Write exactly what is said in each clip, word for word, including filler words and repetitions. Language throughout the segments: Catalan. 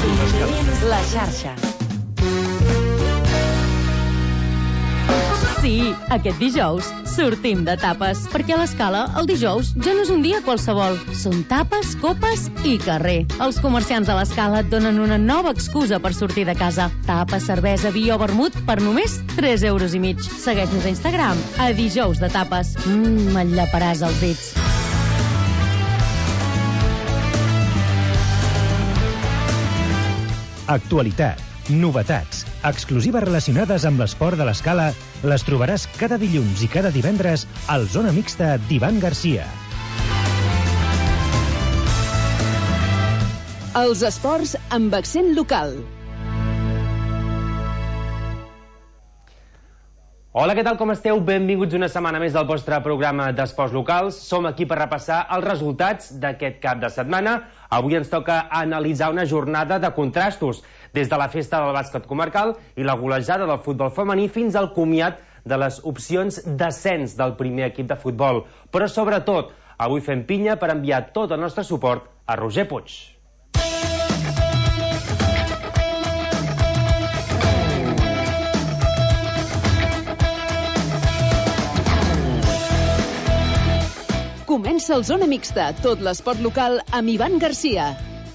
La xarxa. Sí, aquest dijous sortim de tapes, perquè a l'Escala el dijous ja no és un dia qualsevol. Són tapes, copes i carrer. Els comerciants de l'Escala et donen una nova excusa per sortir de casa. Tapes, cervesa, vi o vermut per només tres euros i mig. Segueix-nos a Instagram, a dijous de tapes. Mmm, m'enllaparàs els dits. Actualitat, novetats, exclusives relacionades amb l'esport de l'Escala les trobaràs cada dilluns i cada divendres al Zona Mixta d'Ivan Garcia. Els esports amb accent local. Hola, què tal, com esteu? Benvinguts una setmana més del vostre programa d'esports locals. Som aquí per repassar els resultats d'aquest cap de setmana. Avui ens toca analitzar una jornada de contrastos, des de la festa del bàsquet comarcal i la golejada del futbol femení fins al comiat de les opcions d'ascens del primer equip de futbol. Però sobretot, avui fem pinya per enviar tot el nostre suport a Roger Puig. Comença el Zona Mixta, tot l'esport local amb Ivan Garcia.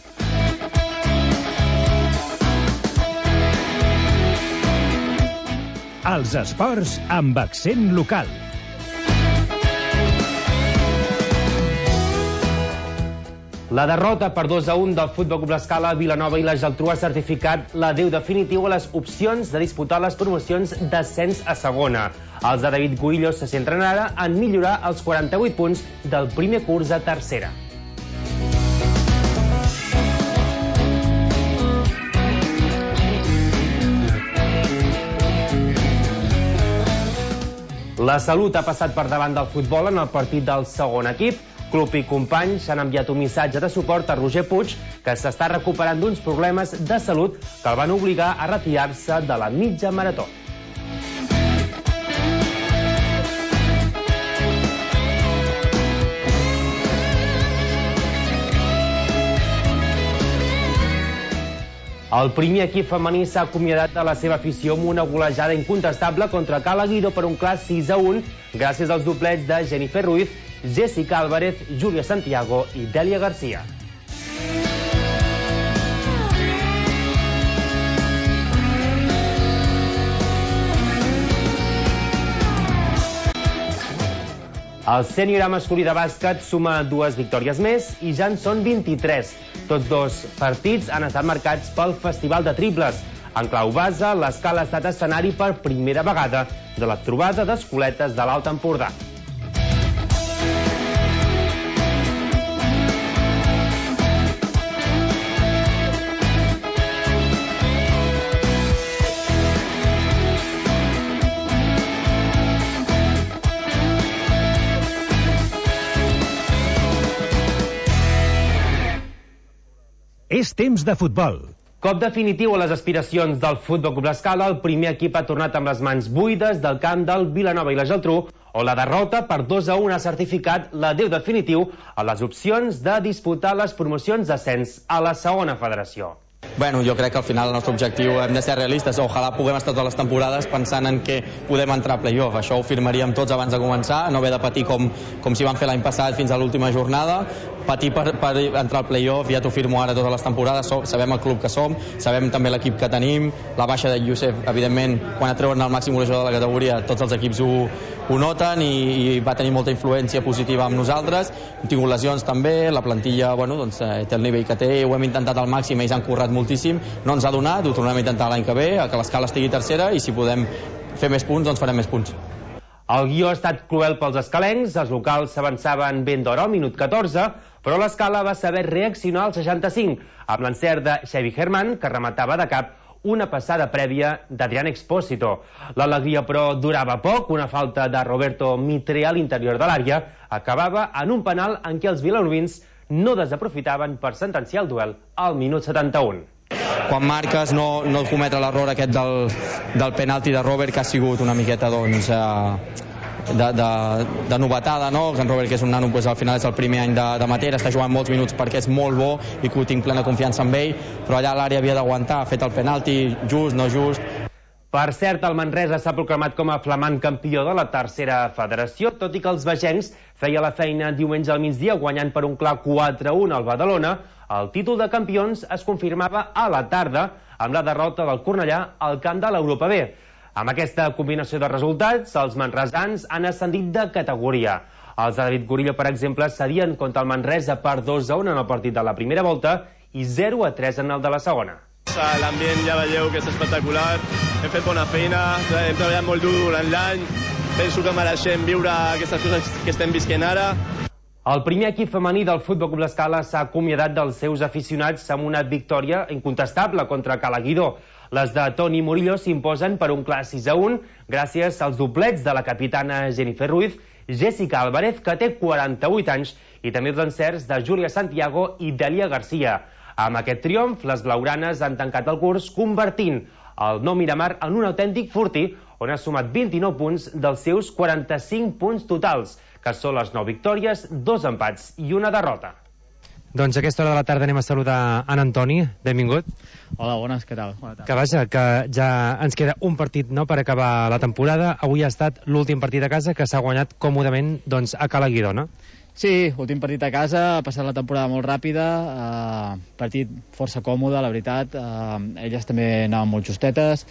Els esports amb accent local. La derrota per dos a un del Futbol Club L'Escala a Vilanova i la Geltrú ha certificat l'adeu definitiu a les opcions de disputar les promocions d'ascens a segona. Els de David Guillo se centren ara en millorar els quaranta-vuit punts del primer curs a tercera. La Salut ha passat per davant del futbol en el partit del segon equip. Club i companys s'han enviat un missatge de suport a Roger Puig, que s'està recuperant d'uns problemes de salut que el van obligar a retirar-se de la mitja marató. El primer equip femení s'ha acomiadat de la seva afició amb una golejada incontestable contra Cala Guido per un clar sis a un, gràcies als doblets de Jennifer Ruiz, Jessica Álvarez, Júlia Santiago i Dèlia Garcia. El sènior masculí de bàsquet suma dues victòries més i ja en són vint-i-tres. Tots dos partits han estat marcats pel Festival de Triples. En clau base, l'Escala ha estat escenari per primera vegada de la trobada d'escoletes de l'Alt Empordà. És temps de futbol. Cop definitiu a les aspiracions del Futbol Club L'Escala, el primer equip ha tornat amb les mans buides del camp del Vilanova i la Geltrú, on la derrota per dos a un ha certificat l'adeu definitiu a les opcions de disputar les promocions d'ascens a la segona federació. Bueno, jo crec que al final el nostre objectiu hem de ser realistes. Ojalà puguem estar totes les temporades pensant en que podem entrar a playoff. Això ho firmaríem tots abans de començar, no haver de patir com, com si van fer l'any passat fins a l'última jornada. Patir per, per entrar al playoff, ja t'ho firmo ara totes les temporades, so, sabem el club que som, sabem també l'equip que tenim, la baixa de Youssef, evidentment, quan atreuen el màxim golejador de la categoria, tots els equips ho, ho noten i, i va tenir molta influència positiva amb nosaltres. Hem tingut lesions també, la plantilla, bueno, doncs, té el nivell que té, ho hem intentat al màxim, ells han currat moltíssim, no ens ha donat, ho tornem a intentar l'any que ve, que l'Escala estigui tercera i si podem fer més punts, doncs farem més punts. El guió ha estat cruel pels escalencs, els locals s'avançaven ben d'hora al minut catorze, però l'Escala va saber reaccionar al seixanta-cinc, amb l'encert de Xavi Germán, que rematava de cap una passada prèvia d'Adrián Expósito. L'alegria, però, durava poc. Una falta de Roberto Mitre a l'interior de l'àrea acabava en un penal en què els vilanovins no desaprofitaven per sentenciar el duel al minut setanta-un. Quan marques no, no cometre l'error aquest del, del penalti de Robert, que ha sigut una miqueta, doncs, eh, de, de, de novetada, no? En Robert, que és un nano, pues, al final és el primer any de, de Matera, està jugant molts minuts perquè és molt bo i que tinc plena confiança en ell, però allà a l'àrea havia d'aguantar, ha fet el penalti, just, no just. Per cert, el Manresa s'ha proclamat com a flamant campió de la tercera federació, tot i que els vegencs feia la feina diumenge al migdia guanyant per un clar quatre a un al Badalona. El títol de campions es confirmava a la tarda amb la derrota del Cornellà al camp de l'Europa B. Amb aquesta combinació de resultats, els manresans han ascendit de categoria. Els de David Gorillo, per exemple, cedien contra el Manresa per dos a un en el partit de la primera volta i zero a tres en el de la segona. L'ambient ja veieu que és espectacular, hem fet bona feina, hem treballat molt dur durant l'any, penso que mereixem viure aquestes coses que estem visquent ara. El primer equip femení del Futbol Club L'Escala s'ha acomiadat dels seus aficionats amb una victòria incontestable contra Calaguidó. Les de Toni Murillo s'imposen per un clar sis a un gràcies als doblets de la capitana Jennifer Ruiz, Jessica Álvarez, que té quaranta-vuit anys, i també els encerts de Júlia Santiago i Delia Garcia. Amb aquest triomf, les blaugranes han tancat el curs convertint el Nou Miramar en un autèntic fortí on ha sumat vint-i-nou punts dels seus quaranta-cinc punts totals, que són les nou victòries, dos empats i una derrota. Doncs a aquesta hora de la tarda anem a saludar en Antoni. Benvingut. Hola, bones, què tal? Bona tarda. Que vaja, que ja ens queda un partit, no?, per acabar la temporada. Avui ha estat l'últim partit a casa, que s'ha guanyat còmodament, doncs, a Calaguidó, no? Sí, últim partit a casa, ha passat la temporada molt ràpida, eh, partit força còmode, la veritat, eh, elles també anaven molt justetes,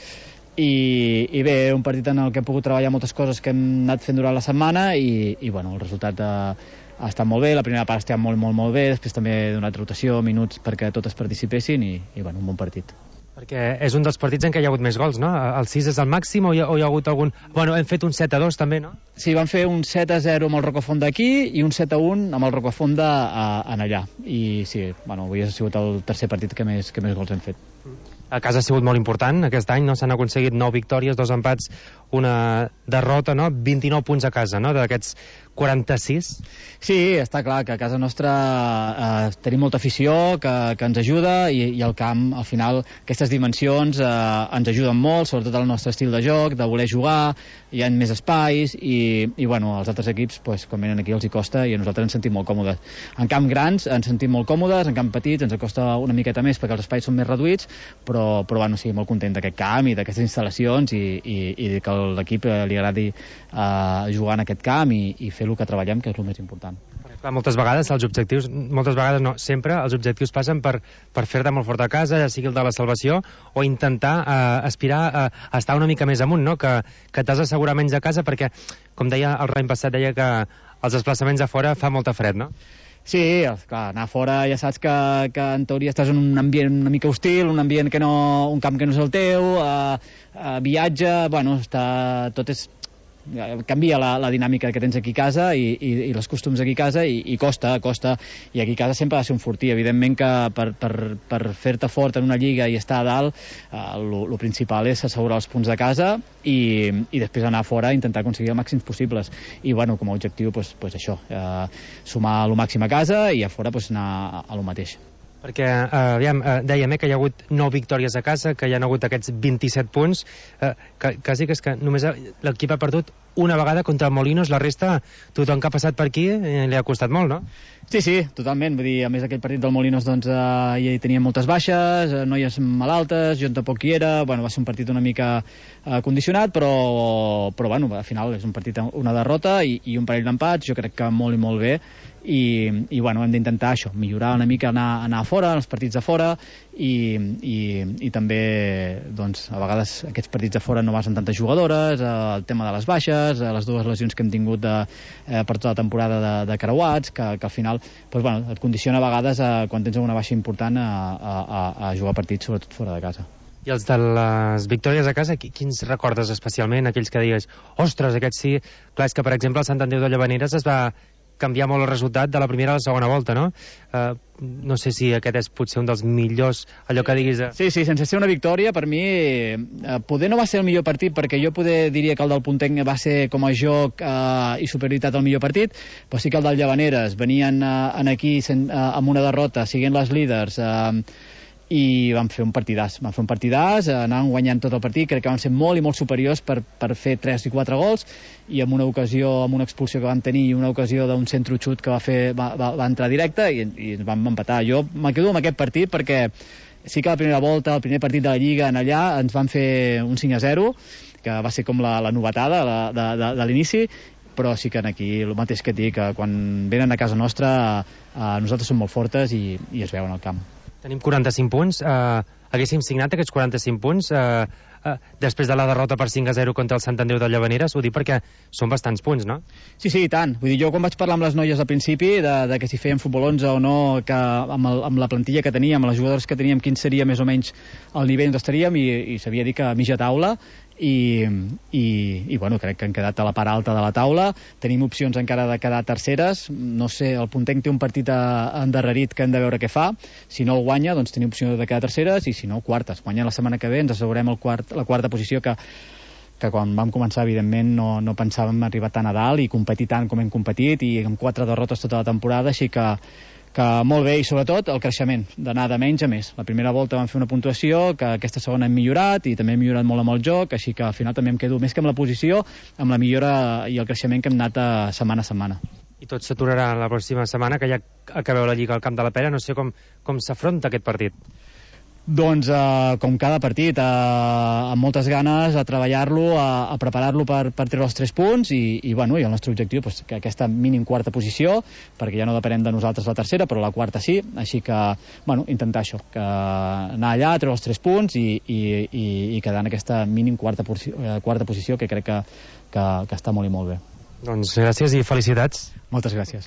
i, i bé, un partit en el que hem pogut treballar moltes coses que hem anat fent durant la setmana, i, i bueno, el resultat eh, ha estat molt bé, la primera part ha estat molt, molt, molt bé, després també he donat rotació, minuts perquè totes participessin, i, i bueno, un bon partit. Perquè és un dels partits en què hi ha hagut més gols, no? El sis és el màxim o hi ha, o hi ha hagut algun... Bueno, hem fet un set a dos també, no? Sí, vam fer un set a zero amb el Rocafonda aquí i un set a un amb el Rocafonda en allà. I sí, bueno, avui ha sigut el tercer partit que més, que més gols hem fet. A casa ha sigut molt important aquest any, no? S'han aconseguit nou victòries, dos empats, una derrota, no? vint-i-nou punts a casa, no?, d'aquests quaranta-sis. Sí, està clar que a casa nostra eh, tenim molta afició que, que ens ajuda, i, i el camp, al final, aquestes dimensions eh, ens ajuden molt, sobretot el nostre estil de joc, de voler jugar, hi ha més espais, i, i bueno, els altres equips, pues, quan venen aquí els hi costa, i a nosaltres ens sentim molt còmodes. En camp grans ens sentim molt còmodes, en camp petits ens costa una miqueta més perquè els espais són més reduïts, però, però bueno, sí, molt content d'aquest camp i d'aquestes instal·lacions, i, i, i que l'equip li agradi eh, jugar en aquest camp i, i fer el que treballem, que és el més important. Clar, moltes vegades els objectius, moltes vegades no, sempre els objectius passen per, per fer-te molt fort a casa, ja sigui el de la salvació, o intentar eh, aspirar a, a estar una mica més amunt, no?, que, que t'has d'assegurar menys a casa, perquè, com deia el Raim passat, deia que els desplaçaments a fora fa molta fred, no? Sí, clar, anar a fora ja saps que, que en teoria estàs en un ambient una mica hostil, un ambient que no, un camp que no és el teu, eh, eh, viatge, bueno, està, tot és... canvia la, la dinàmica que tens aquí a casa i, i, i els costums aquí a casa, i, i costa, costa, i aquí a casa sempre ha de ser un fortí. Evidentment que per, per, per fer-te fort en una lliga i estar a dalt, el eh, principal és assegurar els punts de casa i, i després anar a fora i intentar aconseguir els màxims possibles, i bueno, com a objectiu pues, pues això, eh, sumar el màxim a casa i a fora pues, anar a, a lo mateix. Perquè, eh, aviam, eh, dèiem eh, que hi ha hagut nou victòries a casa, que hi ha hagut aquests vint-i-set punts, eh, que, quasi que és que només l'equip ha perdut una vegada contra el Molinos, la resta, tothom que ha passat per aquí eh, li ha costat molt, no? Sí, sí, totalment. Vull dir, a més aquell partit del Molinos, doncs, eh, hi tenia moltes baixes, eh, noies malaltes, jo tampoc hi era, bueno, va ser un partit una mica eh, condicionat, però, però bueno, al final és un partit, una derrota i, i un parell d'empats, jo crec que molt i molt bé, i, i bueno, hem d'intentar això, millorar una mica, anar, anar a fora, els partits a fora, i, i, i també, doncs, a vegades aquests partits a fora no vas amb tantes jugadores, eh, el tema de les baixes, eh, les dues lesions que hem tingut de, eh, per tota la temporada de, de creuats, que, que al final pues, bueno, et condiciona a vegades eh, quan tens una baixa important a, a, a jugar partits, sobretot fora de casa. I els de les victòries a casa, quins recordes especialment? Aquells que digues, ostres, aquests sí... Clar, és que, per exemple, el Sant Andreu de Llavaneres es va canviar molt el resultat de la primera a la segona volta, no? Uh, no sé si aquest és potser un dels millors, allò que diguis... De... Sí, sí, sense ser una victòria, per mi, eh, poder no va ser el millor partit, perquè jo poder diria que el del Puntenc va ser com a joc eh, i superioritat el millor partit, però sí que el del Llavaneres venien eh, en aquí sen, eh, amb una derrota, siguent les líders... Eh, i vam fer un partidàs, vam fer un partidàs, anàvem guanyant tot el partit, crec que vam ser molt i molt superiors per, per fer tres i quatre gols, i amb una ocasió, amb una expulsió que vam tenir i una ocasió d'un centre xut que va, fer, va, va, va entrar directe i, i ens vam empatar. Jo me quedo amb aquest partit perquè sí que la primera volta, el primer partit de la Lliga en allà, ens van fer un cinc a zero, que va ser com la, la novetada la, de, de, de l'inici, però sí que aquí el mateix que et dic, que quan venen a casa nostra eh, nosaltres som molt fortes i, i es veuen al camp. Tenim quaranta-cinc punts. Eh, haguéssim signat aquests quaranta-cinc punts eh, eh, després de la derrota per cinc a zero contra el Sant Andreu de Llavaneres? Ho dic perquè són bastants punts, no? Sí, sí, i tant. Vull dir, jo quan vaig parlar amb les noies al principi de, de que si feien futbol onze o no, que amb, el, amb la plantilla que teníem, amb les jugadors que teníem, quin seria més o menys el nivell on estaríem, i, i sabia dir que a mitja taula, i, i, i bueno, crec que han quedat a la part alta de la taula. Tenim opcions encara de quedar terceres. No sé, el Puntenc té un partit endarrerit que hem de veure què fa. Si no el guanya, doncs tenim opció de quedar terceres, i si no, quartes. Guanyant la setmana que ve ens assegurem el quart, la quarta posició, que que quan vam començar, evidentment, no, no pensàvem arribar tan a dalt i competir tant com hem competit, i amb quatre derrotes tota la temporada, així que que molt bé, i sobretot el creixement, d'anar de menys a més. La primera volta vam fer una puntuació, que aquesta segona hem millorat, i també hem millorat molt amb el joc, així que al final també em quedo més que amb la posició, amb la millora i el creixement que hem anat a setmana a setmana. I tot s'aturarà la pròxima setmana, que ja acabeu la Lliga al Camp de la Pera. No sé com, com s'afronta aquest partit. Doncs, eh, com cada partit, eh, amb moltes ganes a treballar-lo, a, a preparar-lo per, per treure els tres punts, i, i, bueno, i el nostre objectiu, pues, que aquesta mínim quarta posició, perquè ja no depenem de nosaltres la tercera, però la quarta sí, així que, bueno, intentar això, que anar allà, treure els tres punts i, i, i, i quedar en aquesta mínim quarta, eh, quarta posició, que crec que, que, que està molt i molt bé. Doncs gràcies i felicitats. Moltes gràcies.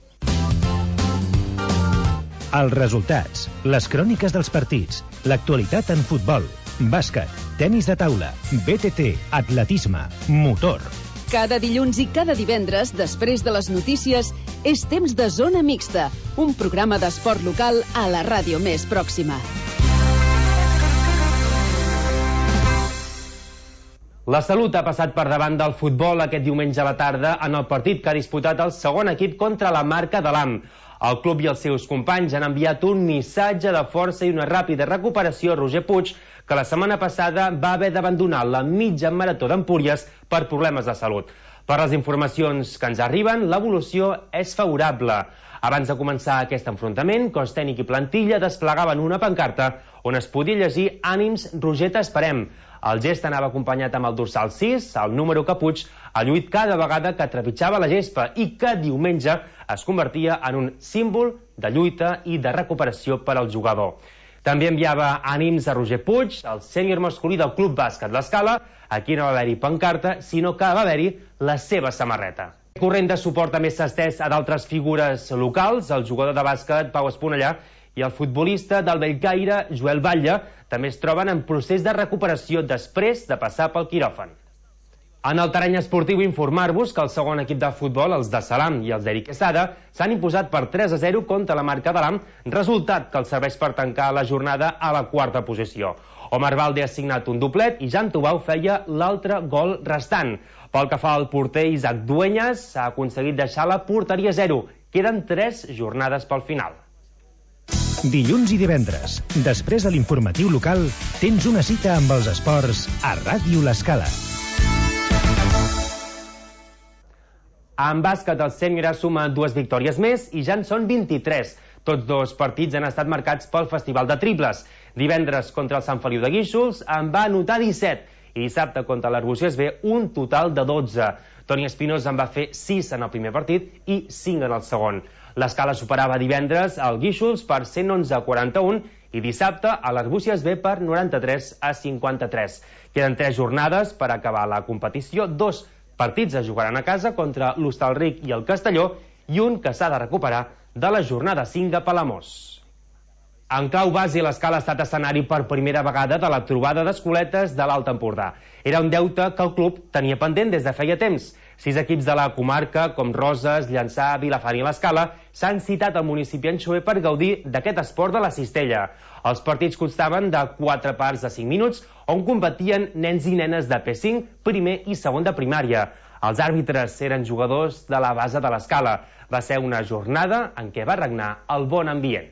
Els resultats, les cròniques dels partits, l'actualitat en futbol, bàsquet, tenis de taula, B T T, atletisme, motor. Cada dilluns i cada divendres, després de les notícies, és temps de Zona Mixta, un programa d'esport local a la ràdio més pròxima. La Salut ha passat per davant del futbol aquest diumenge a la tarda en el partit que ha disputat el segon equip contra la Marca de l'A M. El club i els seus companys han enviat un missatge de força i una ràpida recuperació a Roger Puig, que la setmana passada va haver d'abandonar la mitja marató d'Empúries per problemes de salut. Per les informacions que ens arriben, l'evolució és favorable. Abans de començar aquest enfrontament, cos tècnic i plantilla desplegaven una pancarta on es podia llegir "Ànims, Roger, t'esperem". El gest anava acompanyat amb el dorsal sis, el número que Puig ha lluït cada vegada que trepitjava la gespa i que diumenge es convertia en un símbol de lluita i de recuperació per al jugador. També enviava ànims a Roger Puig, el sènior masculí del Club Bàsquet L'Escala. Aquí no va haver-hi pancarta, sinó que va haver-hi la seva samarreta. El corrent de suport també s'ha estès a d'altres figures locals. El jugador de bàsquet Pau Esponellà i el futbolista del Bellcaire, Joel Batlle, també es troben en procés de recuperació després de passar pel quiròfan. En el terreny esportiu, informar-vos que el segon equip de futbol, els de Salam i els d'Eric Quesada, s'han imposat per tres a zero contra la Marca de l'A M, resultat que els serveix per tancar la jornada a la quarta posició. Omar Valde ha signat un doblet i Jan Tubau feia l'altre gol restant. Pel que fa al porter Isaac Dueñas, s'ha aconseguit deixar la porteria zero. Queden tres jornades pel final. Dilluns i divendres, després de l'informatiu local, tens una cita amb els esports a Ràdio L'Escala. En bàsquet, el Sènior suma dues victòries més i ja en són vint-i-tres. Tots dos partits han estat marcats pel Festival de Triples. Divendres contra el Sant Feliu de Guíxols en va anotar disset i dissabte contra l'Arbúcies ve un total de dotze. Toni Espinós en va fer sis en el primer partit i cinc en el segon. L'Escala superava divendres al Guíxols per cent onze a quaranta-un i dissabte a l'Arbúcies ve per noranta-tres a cinquanta-tres. Queden tres jornades per acabar la competició. Dos partits es jugaran a casa contra l'Hostalric i el Castelló i un que s'ha de recuperar de la jornada cinc de Palamós. En clau base, l'Escala ha estat escenari per primera vegada de la trobada d'escoletes de l'Alt Empordà. Era un deute que el club tenia pendent des de feia temps. Sis equips de la comarca, com Roses, Llançà, Vilafant i l'Escala, s'han citat al municipi Anxover per gaudir d'aquest esport de la cistella. Els partits constaven de quatre parts de cinc minuts, on competien nens i nenes de P cinc, primer i segon de primària. Els àrbitres eren jugadors de la base de l'Escala. Va ser una jornada en què va regnar el bon ambient.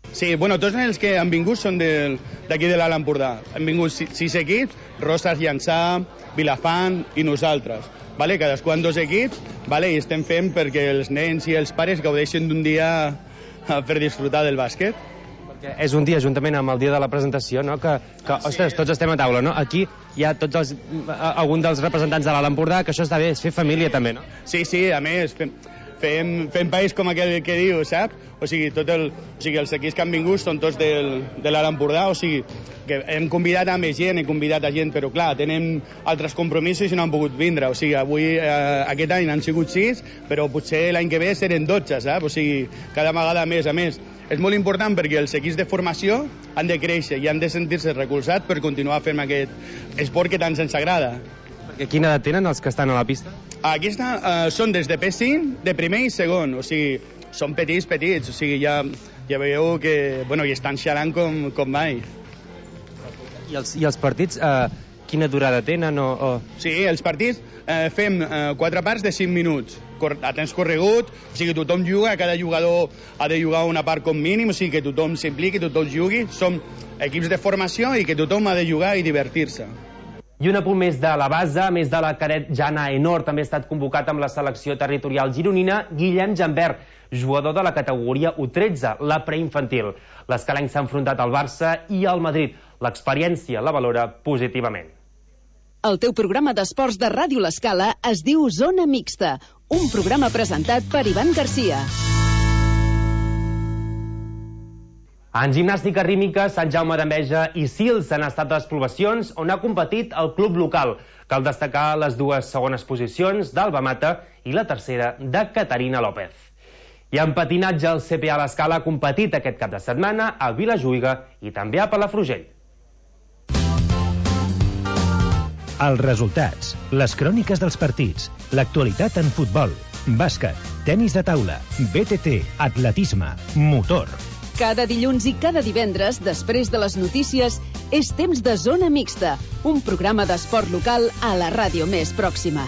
Sí, bueno, tots els que han vingut són d'aquí de l'Alt Empordà. Han vingut sis equips, Roses, Llançà, Vilafant i nosaltres. Vale? Cadascú amb dos equips, vale? I estem fent perquè els nens i els pares gaudeixin d'un dia per disfrutar del bàsquet. Perquè és un dia, juntament amb el dia de la presentació, no? que, que ostres, tots estem a taula, no? Aquí hi ha tots els, algun dels representants de l'Alt Empordà, que això està bé, és fer família també, no? Sí, sí, a més, fem, fem, fem país com aquell que diu, saps? O sigui, tot el, o sigui, els equips que han vingut són tots del, de l'Alt Empordà, o sigui, que hem convidat a més gent, hem convidat a gent, però clar, tenen altres compromisos i no han pogut vindre, o sigui, avui, eh, aquest any han sigut sis, però potser l'any que ve seran dotze, saps? O sigui, cada vegada més, a més. És molt important perquè els equips de formació han de créixer i han de sentir-se recolzats per continuar fent aquest esport que tant se'ns agrada. Perquè quina edat tenen els que estan a la pista? Aquesta eh, són des de P cinc, de primer i segon, o sigui, són petits, petits, o sigui, ja, ja veieu que, bueno, hi estan xalant com, com mai. I els, i els partits, eh, quina durada tenen? O, o... Sí, els partits eh, fem eh, quatre parts de cinc minuts, a temps corregut, o sigui, tothom juga, cada jugador ha de jugar una part com mínim, o sigui, que tothom s'impliqui, tothom jugui, som equips de formació i que tothom ha de jugar i divertir-se. I un apunt més de la base, a més de la cadet Jana Enor, també ha estat convocat amb la selecció territorial gironina Guillem Jambert, jugador de la categoria U tretze, la preinfantil. L'escalenc s'ha enfrontat al Barça i al Madrid. L'experiència la valora positivament. El teu programa d'esports de Ràdio L'Escala es diu Zona Mixta, un programa presentat per Ivan Garcia. En gimnàstica rítmica, Sant Jaume d'Enveja i Sils han estat les provacions on ha competit el club local. Cal destacar les dues segones posicions d'Alba Mata i la tercera de Caterina López. I en patinatge, el C P A L'Escala ha competit aquest cap de setmana a Vilajuïga i també a Palafrugell. Els resultats, les cròniques dels partits, l'actualitat en futbol, bàsquet, tenis de taula, B T T, atletisme, motor. Cada dilluns i cada divendres, després de les notícies, és temps de Zona Mixta, un programa d'esport local a la ràdio més pròxima.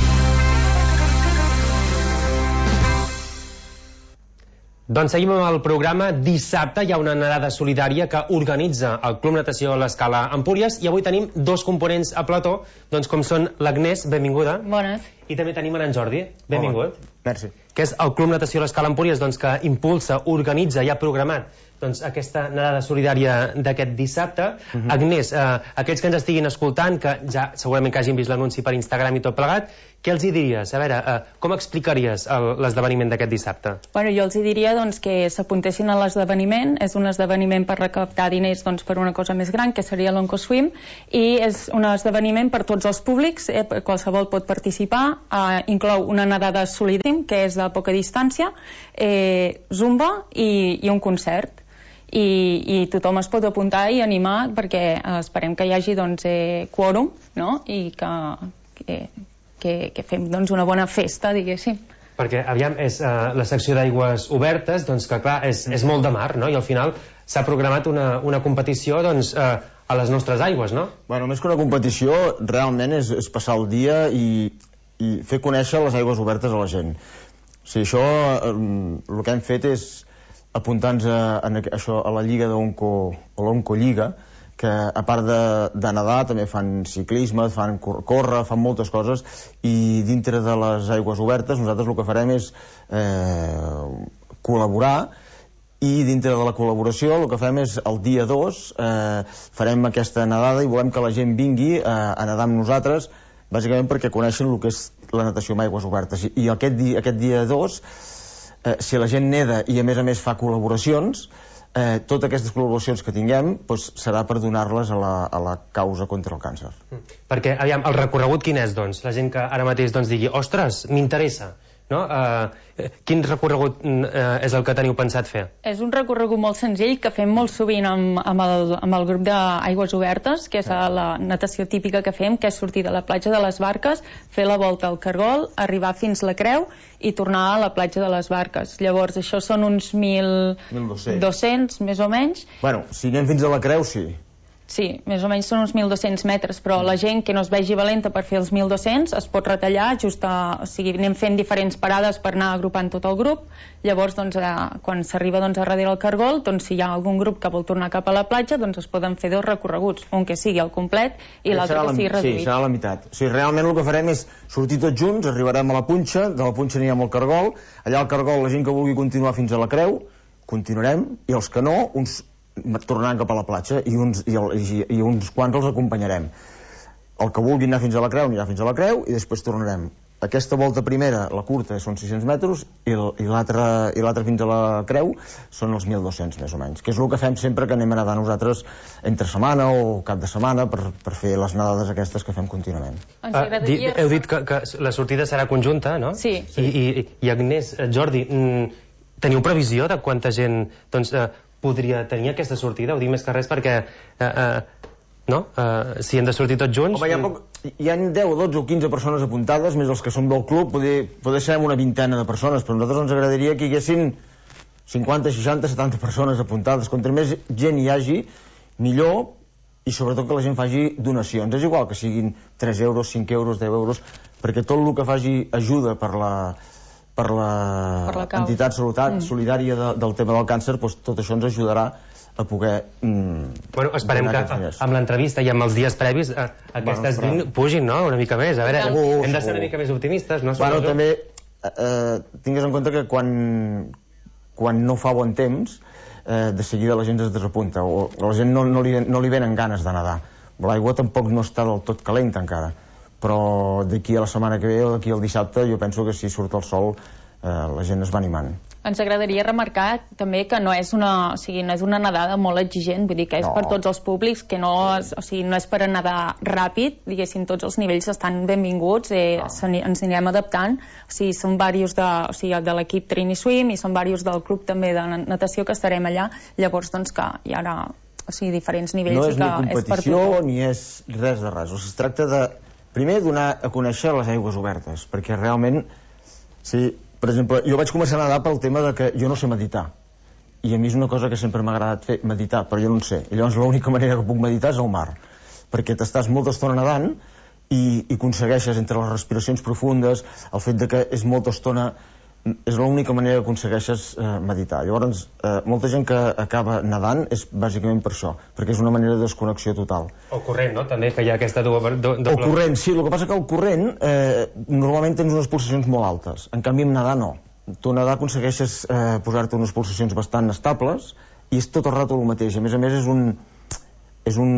Doncs seguim amb el programa. Dissabte hi ha una nedada solidària que organitza el Club Natació L'Escala Empúries i avui tenim dos components a plató, doncs com són l'Agnès, benvinguda. Bones. I també tenim en Jordi, benvingut. Hola. Merci. Que és el Club Natació L'Escala Empúries, doncs, que impulsa, organitza i ha programat doncs, aquesta nedada solidària d'aquest dissabte. Uh-huh. Agnès, eh, aquells que ens estiguin escoltant, que ja segurament que hagin vist l'anunci per Instagram i tot plegat, què els hi diries? A veure, eh, com explicaries l'esdeveniment d'aquest dissabte? Bueno, jo els hi diria doncs, que s'apuntessin a l'esdeveniment. És un esdeveniment per recaptar diners doncs, per una cosa més gran, que seria l'Oncoswim, i és un esdeveniment per tots els públics, eh, qualsevol pot participar, eh, inclou una nedada solidària, que és de poca distància, eh, zumba i, i un concert. I, i tothom es pot apuntar i animar perquè eh, esperem que hi hagi doncs, eh, quòrum, no? I que, que, que, que fem doncs, una bona festa, diguéssim. Perquè, aviam, és uh, la secció d'aigües obertes, doncs que clar, és, és molt de mar, no? I al final s'ha programat una, una competició doncs, uh, a les nostres aigües, no? Bueno, més que una competició, realment és, és passar el dia i, i fer conèixer les aigües obertes a la gent. O sigui, això, eh, el que hem fet és apuntar-nos a, a, això, a la Lliga d'Onco, o l'Onco Lliga, que a part de, de nedar també fan ciclisme, fan córrer, fan moltes coses, i dintre de les aigües obertes nosaltres el que farem és eh, col·laborar, i dintre de la col·laboració el que fem és el dia dos eh, farem aquesta nedada i volem que la gent vingui eh, a nedar amb nosaltres, bàsicament perquè coneixen el que és la natació amb aigües obertes. I aquest dia, aquest dia dos, eh, si la gent neda i a més a més fa col·laboracions, eh, totes aquestes col·laboracions que tinguem doncs, serà per donar-les a, la, a la causa contra el càncer. Mm. Perquè, aviam, el recorregut quin és, doncs? La gent que ara mateix doncs, digui, ostres, m'interessa, no? Uh, quin recorregut uh, és el que teniu pensat fer? És un recorregut molt senzill que fem molt sovint amb, amb, el, amb el grup d'Aigües Obertes, que és la natació típica que fem, que és sortir de la platja de les Barques, fer la volta al Cargol, arribar fins la Creu i tornar a la platja de les Barques. Llavors, això són uns mil dos-cents, més o menys. Bueno, si anem fins a la Creu, sí. Sí, més o menys són uns mil dos-cents metres, però la gent que no es vegi valenta per fer els mil dos-cents es pot retallar, just a, o sigui, anem fent diferents parades per anar agrupant tot el grup. Llavors, doncs, a, quan s'arriba doncs, a darrere el cargol, doncs, si hi ha algun grup que vol tornar cap a la platja, doncs es poden fer dos recorreguts, un que sigui el complet i l'altre que sigui reduït. Sí, serà la meitat. O sigui, realment el que farem és sortir tots junts, arribarem a la punxa, de la punxa anirem al cargol, allà al cargol la gent que vulgui continuar fins a la creu, continuarem, i els que no, uns tornaran cap a la platja i uns, i, el, i, i uns quants els acompanyarem. El que vulgui anar fins a la creu anirà fins a la creu i després tornarem. Aquesta volta primera, la curta, són sis-cents metres i l'altra fins a la creu són els mil dos-cents més o menys, que és el que fem sempre que anem a nedar nosaltres entre setmana o cap de setmana per, per fer les nedades aquestes que fem contínuament. Uh, di, heu dit que, que la sortida serà conjunta, no? Sí. I, i, i Agnès, Jordi, teniu previsió de quanta gent doncs, uh, podria tenir aquesta sortida? Ho dic més que res perquè eh, eh, no? Eh, si hem de sortir tots junts... Home, hi ha, poc, hi ha deu, dotze o quinze persones apuntades, més els que són del club, poder, poder ser una vintena de persones, però a nosaltres ens agradaria que hi haguessin cinquanta, seixanta, setanta persones apuntades. Contra més gent hi hagi, millor, i sobretot que la gent faci donacions. És igual que siguin tres euros, cinc euros, deu euros, perquè tot el que faci ajuda per la... per la, per la entitat mm. solidària de, del tema del càncer, doncs tot això ens ajudarà a poder mm, bueno, esperem que amb l'entrevista i amb els dies previs eh, aquestes bueno, vint pugin, no?, una mica més. A veure, hem, hem de ser una mica més optimistes, no? Bueno, també eh, tingues en compte que quan quan no fa bon temps eh, de seguida la gent es desapunta o la gent no, no, li, no li venen ganes de nedar. L'aigua tampoc no està del tot calenta encara, però d'aquí a la setmana que ve o d'aquí al dissabte jo penso que si surt el sol eh, la gent es va animant. Ens agradaria remarcar també que no és una, o sigui, no és una nedada molt exigent, vull dir que és no. per tots els públics, que no és, o sigui, no és per a nedar ràpid, diguéssim, tots els nivells estan benvinguts, eh, no. ens anirem adaptant, o sigui, són diversos de, o sigui, de l'equip Trini Swim i són diversos del club també de natació que estarem allà, llavors doncs que hi haurà, o sigui, diferents nivells. No és i que ni competició és per ni és res de res, o sigui, es tracta de primer donar a conèixer les aigües obertes, perquè realment, sí, per exemple, jo vaig començar a nedar pel tema de que jo no sé meditar, i a mi és una cosa que sempre m'ha agradat fer, meditar, però jo no en sé, i llavors l'única manera que puc meditar és al mar, perquè t'estàs molta estona nedant i, i aconsegueixes entre les respiracions profundes, el fet de que és molta estona, és l'única manera que aconsegueixes eh, meditar. Llavors, eh, molta gent que acaba nedant és bàsicament per això, perquè és una manera de desconnexió total. O corrent, no? També, que hi ha aquesta doble... Do, o corrent, sí, el que passa que el corrent eh, normalment tens unes pulsacions molt altes, en canvi amb nedar no. Tu nedar aconsegueixes eh, posar-te unes pulsacions bastant estables i és tot el rato el mateix. A més a més és un... És un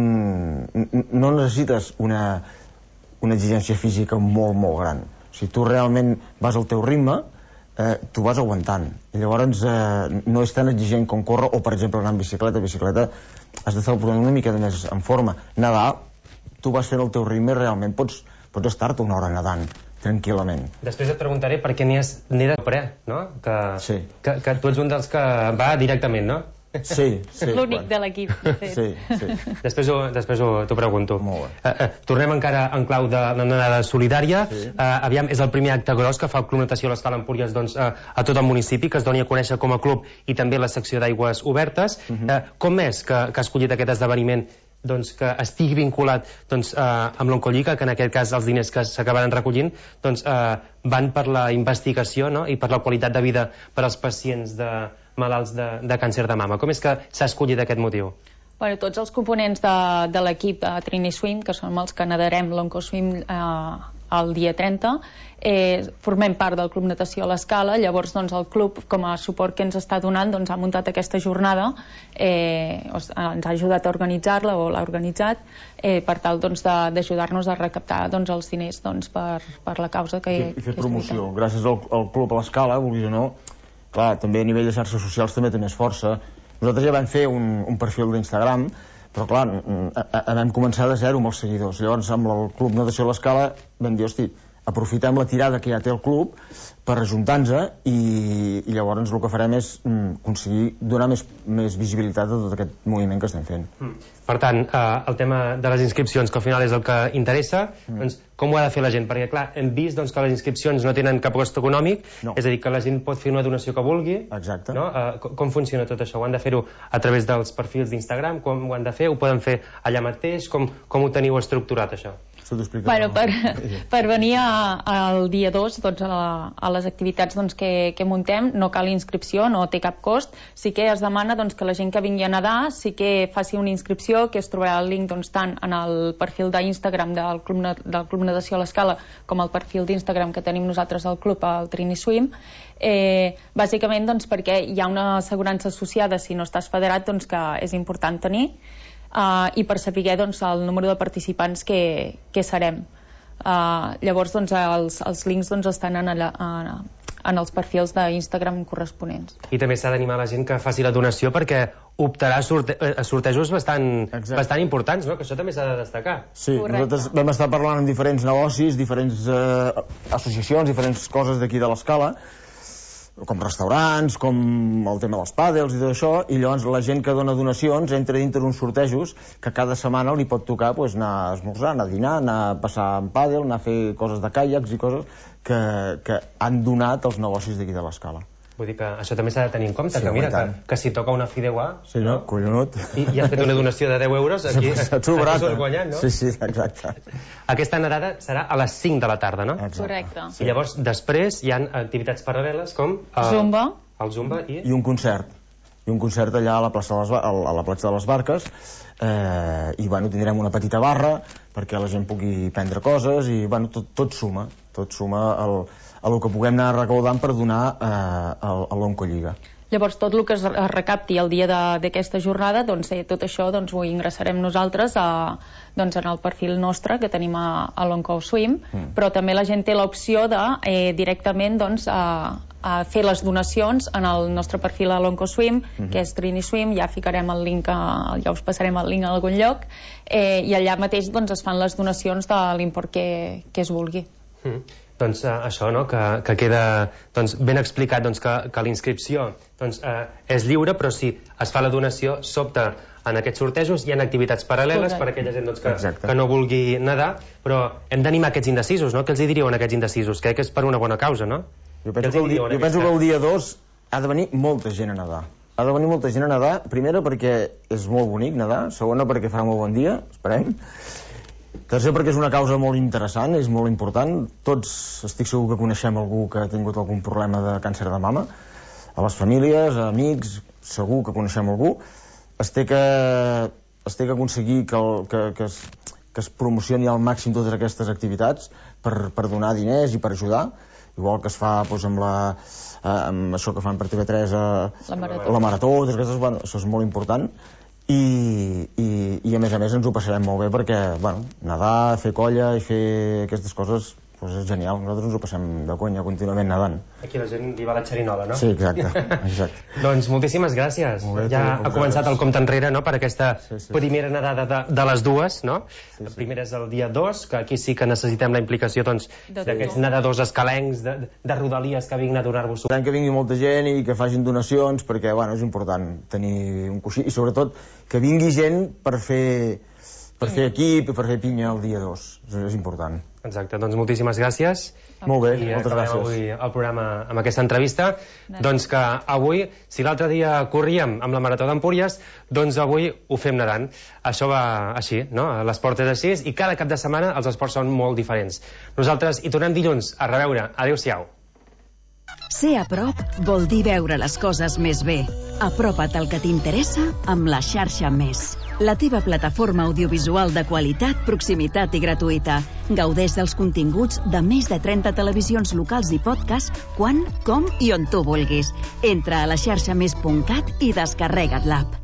no necessites una, una exigència física molt, molt gran. O sigui, tu realment vas al teu ritme, Eh, tu vas aguantant i llavors eh, no és tan exigent com córrer o per exemple anar en bicicleta bicicleta has de fer una mica més en forma. Nedar, tu vas fent el teu ritme i realment pots, pots estar-te una hora nedant tranquil·lament. Després et preguntaré per què n'hi has n'hi de pre, no? Que, sí. que, que tu ets un dels que va directament, no? Sí, sí. L'únic de l'equip, de fet. Sí, sí. Després, ho, després ho, t'ho pregunto. Molt bé. Uh, uh, tornem encara en clau de nedada solidària. Sí. Uh, aviam, és el primer acte gros que fa el Club Natació a l'Escala Empúries doncs, uh, a tot el municipi, que es doni a conèixer com a club i també la secció d'aigües obertes. Uh -huh. uh, com és que, que ha escollit aquest esdeveniment doncs, que estigui vinculat doncs, eh, amb l'Oncolliga, que en aquest cas els diners que s'acabaran recollint doncs, eh, van per la investigació, no?, i per la qualitat de vida per als pacients de, malalts de, de càncer de mama. Com és que s'ha escollit aquest motiu? Bueno, tots els components de, de l'equip de Trini Swim, que som els que nedarem l'Oncoswim eh, el dia trenta, eh, formem part del Club Natació a l'Escala. Llavors doncs, el club, com a suport que ens està donant, doncs, ha muntat aquesta jornada, eh, ens ha ajudat a organitzar-la o l'ha organitzat eh, per tal doncs, d'ajudar-nos a recaptar doncs, els diners doncs, per, per la causa que, I, i fer promoció. Gràcies al, al club a l'Escala, vulguis o no, clar, també a nivell de xarxes socials també té més força. Nosaltres ja vam fer un, un perfil d'Instagram, però clar, vam començar de zero amb els seguidors. Llavors amb el Club Natació a l'Escala vam dir, hosti, aprofitem la tirada que ja té el club per ajuntar-nos i, i llavors el que farem és mm, aconseguir donar més, més visibilitat a tot aquest moviment que estem fent. Mm. Per tant, eh, el tema de les inscripcions, que al final és el que interessa, mm. doncs, com ho ha de fer la gent? Perquè, clar, hem vist doncs, que les inscripcions no tenen cap cost econòmic, no. És a dir, que la gent pot fer una donació que vulgui. Exacte. No? Eh, com, com funciona tot això? Ho han de fer-ho a través dels perfils d'Instagram? Com ho han de fer? Ho poden fer allà mateix? Com, com ho teniu estructurat, això? Bueno, per, per venir a, al dia dos doncs, a, la, a les activitats doncs, que, que muntem no cal inscripció, no té cap cost. Sí que es demana doncs, que la gent que vingui a nedar sí que faci una inscripció, que es trobarà el link doncs, tant en el perfil d'Instagram del Club, del Club Natació a l'Escala com el perfil d'Instagram que tenim nosaltres al club, al Trini Swim. Eh, bàsicament doncs, perquè hi ha una assegurança associada si no estàs federat doncs, que és important tenir. Uh, i per saber doncs, el número de participants que, que serem. Uh, llavors doncs, els, els links doncs, estan en, la, en, en els perfils d'Instagram corresponents. I també s'ha d'animar la gent que faci la donació perquè optarà a, sorte a sortejos bastant, bastant importants, no? Que això també s'ha de destacar. Sí, correcte. Nosaltres vam estar parlant amb diferents negocis, diferents eh, associacions, diferents coses d'aquí de l'Escala, com restaurants, com el tema dels pàdels i tot això, i llavors la gent que dona donacions entra dintre d'uns sortejos que cada setmana li pot tocar pues, anar a esmorzar, anar a dinar, anar a passar en pàdel, anar a fer coses de caiacs i coses que, que han donat els negocis d'aquí de l'Escala. Vull dir que això també s'ha de tenir en compte, sí, que mira, que, que si toca una fideuà... Sí, no? Collonut. I, i has fet una donació de deu euros, aquí, aquí s'ho has guanyat, no? Sí, sí, exacte. Aquesta nedada serà a les cinc de la tarda, no? Exacte. Correcte. I llavors, després, hi ha activitats paral·leles com... Uh, Zumba. El Zumba i... I un concert. I un concert allà a la plaça de les, a la platja de les Barques, eh, i bueno, tindrem una petita barra perquè la gent pugui prendre coses i bueno, tot, tot suma, tot suma el, el que puguem anar recaudant per donar eh, a, a l'Oncolliga. Llavors tot el que es recapti el dia d'aquesta jornada, doncs eh, tot això doncs, ho ingressarem nosaltres a, doncs, en el perfil nostre que tenim a, a l'OncoSwim, mm. però també la gent té l'opció de eh, directament doncs, a, a fer les donacions en el nostre perfil a l'OncoSwim, mm-hmm. que és Trini Swim, ja ficarem el link, a, ja us passarem el link a algun lloc, eh, i allà mateix doncs, es fan les donacions de l'import que, que es vulgui. Mm. Doncs uh, això, no?, que, que queda doncs, ben explicat doncs, que, que la inscripció doncs, uh, és lliure, però si es fa la donació s'opta en aquests sortejos, hi ha activitats paral·leles Correcte. Per aquella gent doncs, que, que no vulgui nedar, però hem d'animar aquests indecisos, no? Què els hi diríeu a aquests indecisos? Crec que és per una bona causa, no? Jo penso, que el, dia, jo penso que el dia dos ha de venir molta gent a nedar. Ha de venir molta gent a nedar, primera perquè és molt bonic nedar, segona perquè farà molt bon dia, esperem, tercer perquè és una causa molt interessant, és molt important. Tots estic segur que coneixem algú que ha tingut algun problema de càncer de mama. A les famílies, a amics, segur que coneixem algú. Es té que, es té que aconseguir que, el, que, que, es, que es promocioni al màxim totes aquestes activitats per, per donar diners i per ajudar. Igual que es fa doncs, amb, la, amb això que fan per T V tres, la marató, la marató aquestes, bueno, això és molt important. I, i, i a més a més ens ho passarem molt bé perquè, bueno, nedar, fer colla i fer aquestes coses pues és genial, nosaltres ens ho passem de conya contínuament nedant. Aquí la gent li va la xerinola, no? Sí, exacte, exacte. Doncs moltíssimes gràcies. Bé, ja ha començat el compte enrere, no?, per aquesta sí, sí, primera nedada de, de les dues, no? Sí, sí. La primera és el dia dos, que aquí sí que necessitem la implicació doncs, d'aquests nedadors escalencs, de, de rodalies que vinguin a donar-vos. Tant que vingui molta gent i que facin donacions, perquè bueno, és important tenir un coixí, i sobretot que vingui gent per fer, per fer equip i per fer pinya el dia dos. És important. Exacte, doncs moltíssimes gràcies. Molt bé, I moltes gràcies. avui el programa amb aquesta entrevista. Gràcies. Doncs que avui, si l'altre dia corríem amb la Marató d'Empúries, doncs avui ho fem nedant. Això va així, no? L'esport és així i cada cap de setmana els esports són molt diferents. Nosaltres hi tornem dilluns. A reveure. Adéu-siau. Ser a prop vol dir veure les coses més bé. Apropa't al que t'interessa amb la xarxa Més. La teva plataforma audiovisual de qualitat, proximitat i gratuïta. Gaudeix dels continguts de més de trenta televisions locals i podcast quan, com i on tu vulguis. Entra a la xarxa més punt cat i descarrega't l'app.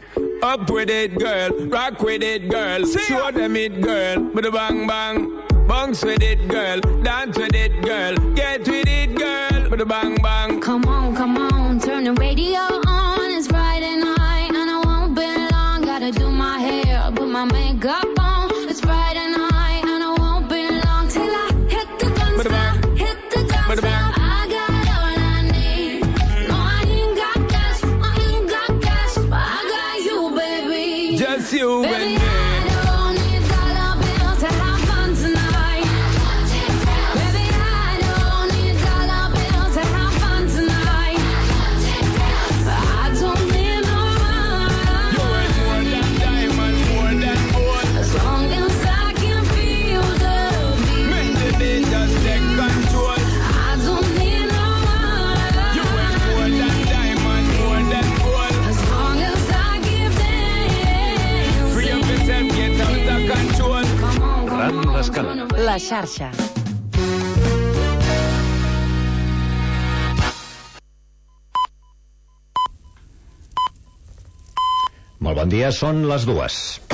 Up with it, girl. Rock with it, girl. Show them it, girl. With a bang bang. Bounce with it, girl. Dance with it, girl. Get with it, girl. With a bang bang. Come on, come on. Turn the radio on. It's Friday night and I won't be long. Gotta do my hair, put my makeup on. It's Friday night and I won't be long till I hit the ground Just you and me. La xarxa. Molt bon dia, són les dues.